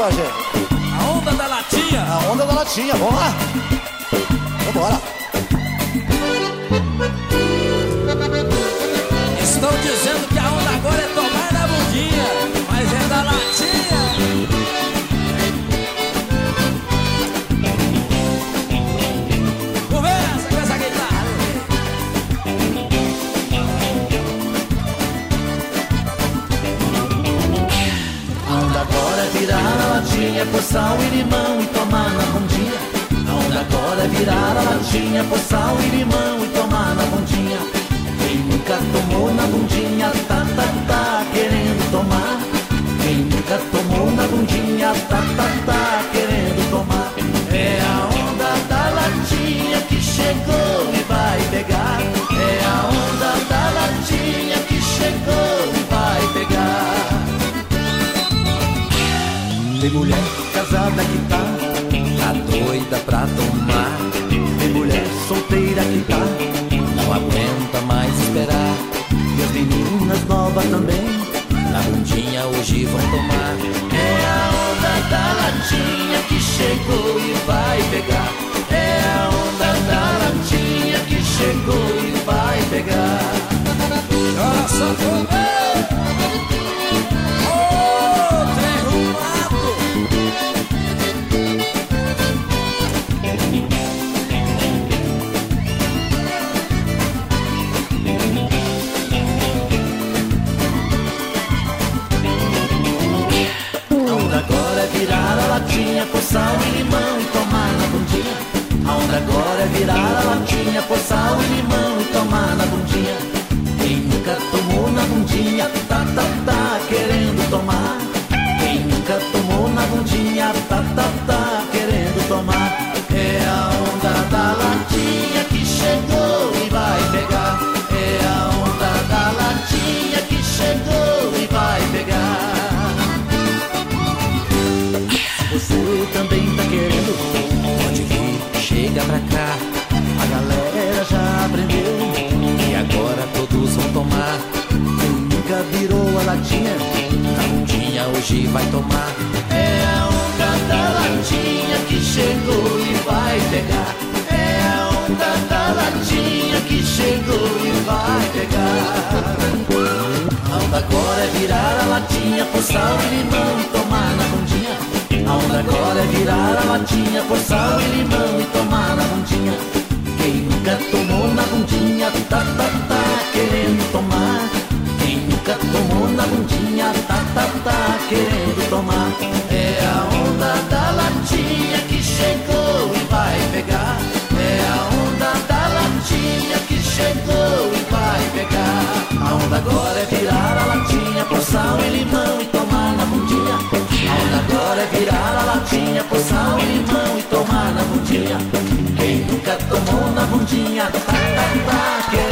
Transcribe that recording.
Bagé? A onda da latinha. A onda da latinha, vamos lá. Vambora. Estão dizendo que a onda agora é tomar na bundinha, mas é da latinha. Conversa com essa guitarra. A onda agora é virar a latinha, pôr sal e limão e tomar na bundinha. A onda agora é virar a latinha, pôr sal e limão e tomar na bundinha. Quem nunca tomou na bundinha, tá, tá, tá, querendo tomar. Quem nunca tomou na bundinha, tá, tá, tá, querendo tomar. É a onda da latinha que chegou e vai pegar. É a onda da latinha que chegou e vai pegar. Tem mulher casada que tá doida pra tomar. Tem mulher solteira que tá, não aguenta mais esperar. E as meninas novas também, na bundinha hoje vão tomar. É a onda da latinha que chegou e vai pegar. É a onda da latinha que chegou e vai pegar. Chora sanfona. Virar a latinha, pôr sal e limão e tomar na bundinha. A onda agora é virar a latinha, pôr sal e limão e tomar na bundinha. Quem nunca tomou na bundinha, tá, tá, tá, querendo tomar. Quem nunca tomou na bundinha, tá, tá, tá, querendo tomar. É a onda da latinha que chegou e vai pegar. É a onda da latinha que chegou e vai pegar. Você também tá querendo, pode vir, chega pra cá. A galera já aprendeu e agora todos vão tomar. Quem nunca virou a latinha, na bundinha hoje vai tomar. É a onda da latinha que chegou e vai pegar. É a onda da latinha que chegou e vai pegar. A onda agora é virar a latinha, pôr sal e limão e tomar na bundinha. A onda agora é virar a latinha, pôr sal e limão e tomar na bundinha. Quem nunca tomou na bundinha, tá, tá, tá, querendo tomar. Quem nunca tomou na bundinha, tá, tá, tá, querendo tomar. É a onda da latinha que chegou e vai pegar. É a onda da latinha que chegou e vai pegar. A onda agora é virar a latinha, pôr sal e limão e tomar na bundinha. A onda agora é virar a latinha, pôr sal e limão e tomar na bundinha. Quem nunca tomou na bundinha, tá, tá, tá,